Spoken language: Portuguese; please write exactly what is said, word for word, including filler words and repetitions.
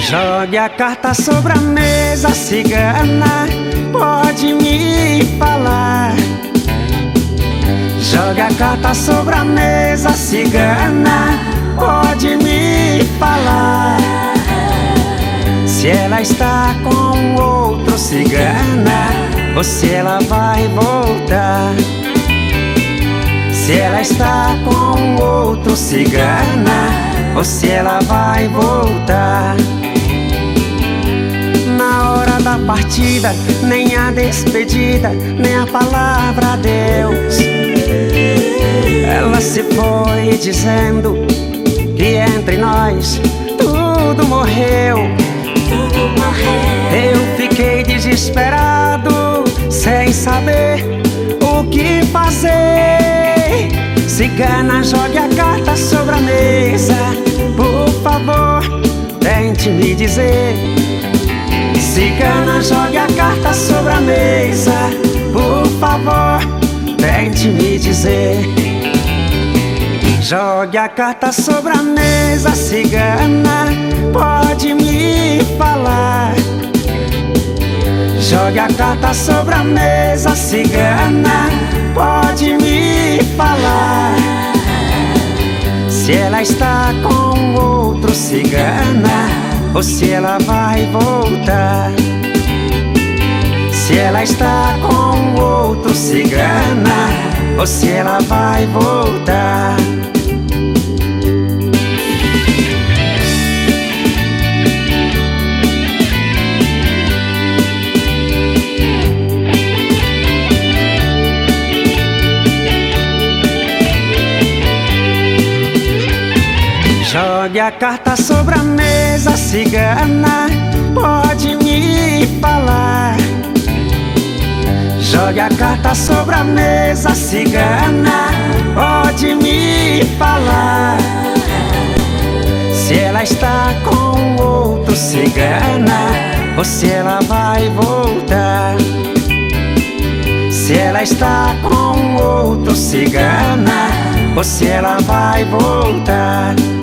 Jogue a carta sobre a mesa, cigana, pode me falar. Jogue a carta sobre a mesa, cigana, pode me falar. Se ela está com outro, cigana, ou se ela vai voltar. Se ela está com outro, cigana, ou se ela vai voltar. Na hora da partida, nem a despedida, nem a palavra adeus. Ela se foi dizendo que entre nós tudo morreu. Tudo morreu. Eu fiquei desesperado, sem saber o que fazer. Cigana, jogue a carta sobre a mesa, por favor, tente me dizer. Cigana, jogue a carta sobre a mesa, por favor, tente me dizer. Jogue a carta sobre a mesa, cigana, pode me falar. Jogue a carta sobre a mesa, cigana, pode me falar. Se ela está com outro, cigana, ou se ela vai voltar. Se ela está com outro, cigana, ou se ela vai voltar. Jogue a carta sobre a mesa, cigana, pode me falar. Jogue a carta sobre a mesa, cigana, pode me falar. Se ela está com outro, cigana, ou se ela vai voltar. Se ela está com outro, cigana, ou se ela vai voltar.